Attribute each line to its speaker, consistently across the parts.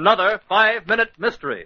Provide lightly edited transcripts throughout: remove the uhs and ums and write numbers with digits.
Speaker 1: another 5-Minute Mystery.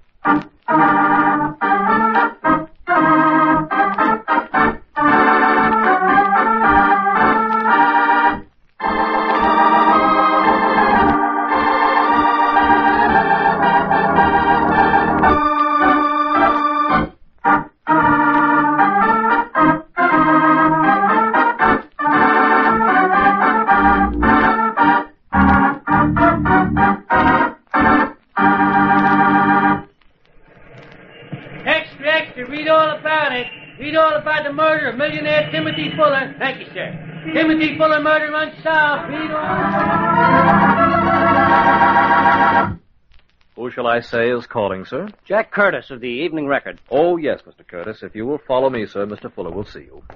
Speaker 2: Read all about the murder of millionaire Timothy Fuller. Thank you, sir. Timothy Fuller murder unsolved. Read all...
Speaker 1: Who shall I say is calling, sir?
Speaker 3: Jack Curtis of the Evening Record.
Speaker 1: Oh, yes, Mr. Curtis. If you will follow me, sir, Mr. Fuller will see you.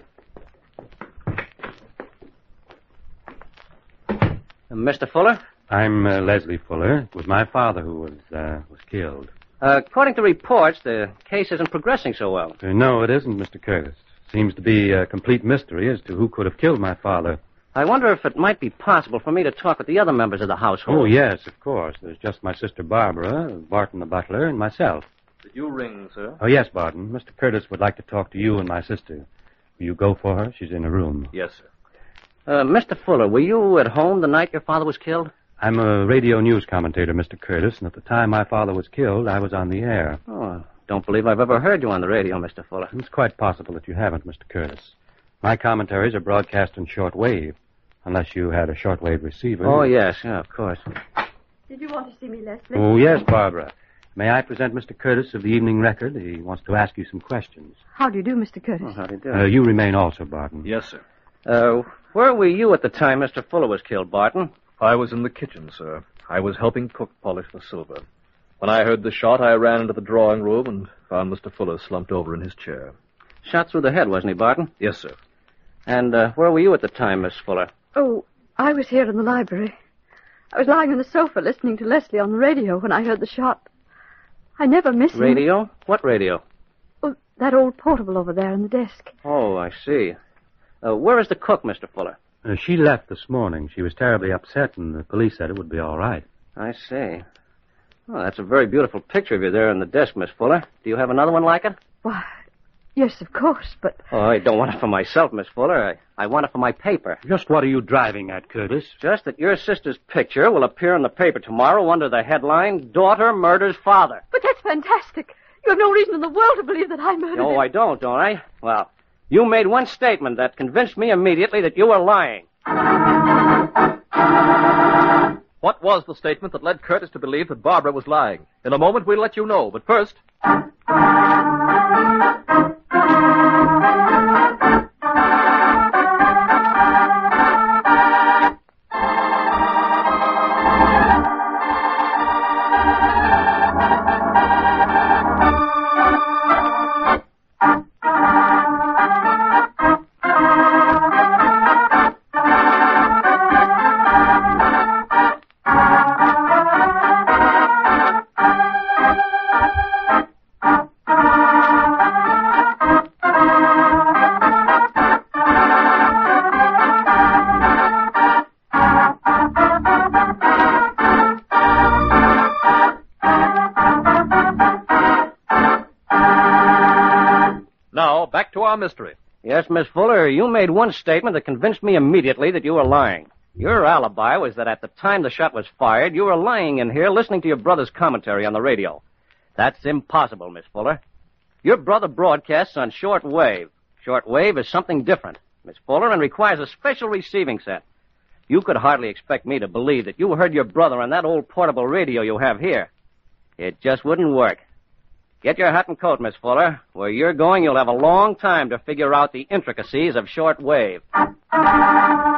Speaker 3: Mr. Fuller?
Speaker 4: I'm Leslie Fuller. It was my father who was killed.
Speaker 3: According to reports, the case isn't progressing so well.
Speaker 4: No, it isn't, Mr. Curtis. Seems to be a complete mystery as to who could have killed my father.
Speaker 3: I wonder if it might be possible for me to talk with the other members of the household.
Speaker 4: Oh, yes, of course. There's just my sister Barbara, Barton the butler, and myself.
Speaker 1: Did you ring, sir?
Speaker 4: Oh, yes, Barton. Mr. Curtis would like to talk to you and my sister. Will you go for her? She's in her room.
Speaker 1: Yes, sir.
Speaker 3: Mr. Fuller, were you at home the night your father was killed?
Speaker 4: I'm a radio news commentator, Mr. Curtis, and at the time my father was killed, I was on the air.
Speaker 3: Oh, I don't believe I've ever heard you on the radio, Mr. Fuller.
Speaker 4: It's quite possible that you haven't, Mr. Curtis. My commentaries are broadcast in shortwave, unless you had a shortwave receiver.
Speaker 3: Oh, yes, yeah, of course.
Speaker 5: Did you want to see me, Leslie?
Speaker 4: Oh, yes, Barbara. May I present Mr. Curtis of the Evening Record? He wants to ask you some questions.
Speaker 5: How do you do, Mr. Curtis?
Speaker 3: Oh, how do you do?
Speaker 4: You remain also, Barton.
Speaker 1: Yes, sir.
Speaker 3: Where were you at the time Mr. Fuller was killed, Barton?
Speaker 1: I was in the kitchen, sir. I was helping cook polish the silver. When I heard the shot, I ran into the drawing room and found Mr. Fuller slumped over in his chair.
Speaker 3: Shot through the head, wasn't he, Barton?
Speaker 1: Yes, sir.
Speaker 3: And where were you at the time, Miss Fuller?
Speaker 5: Oh, I was here in the library. I was lying on the sofa listening to Leslie on the radio when I heard the shot. I never miss him.
Speaker 3: Radio? What radio?
Speaker 5: Oh, that old portable over there on the desk.
Speaker 3: Oh, I see. Where is the cook, Mr. Fuller?
Speaker 4: She left this morning. She was terribly upset, and the police said it would be all right.
Speaker 3: I see. Oh, that's a very beautiful picture of you there on the desk, Miss Fuller. Do you have another one like it?
Speaker 5: Why, yes, of course, but...
Speaker 3: Oh, I don't want it for myself, Miss Fuller. I want it for my paper.
Speaker 4: Just what are you driving at, Curtis?
Speaker 3: Just that your sister's picture will appear in the paper tomorrow under the headline, Daughter Murders Father.
Speaker 5: But that's fantastic. You have no reason in the world to believe that I murdered him.
Speaker 3: No, I don't I? Well, you made one statement that convinced me immediately that you were lying.
Speaker 1: What was the statement that led Curtis to believe that Barbara was lying? In a moment, we'll let you know, but first... Now, back to our mystery.
Speaker 3: Yes, Miss Fuller, you made one statement that convinced me immediately that you were lying. Your alibi was that at the time the shot was fired, you were lying in here listening to your brother's commentary on the radio. That's impossible, Miss Fuller. Your brother broadcasts on short wave. Short wave is something different, Miss Fuller, and requires a special receiving set. You could hardly expect me to believe that you heard your brother on that old portable radio you have here. It just wouldn't work. Get your hat and coat, Miss Fuller. Where you're going, you'll have a long time to figure out the intricacies of short wave.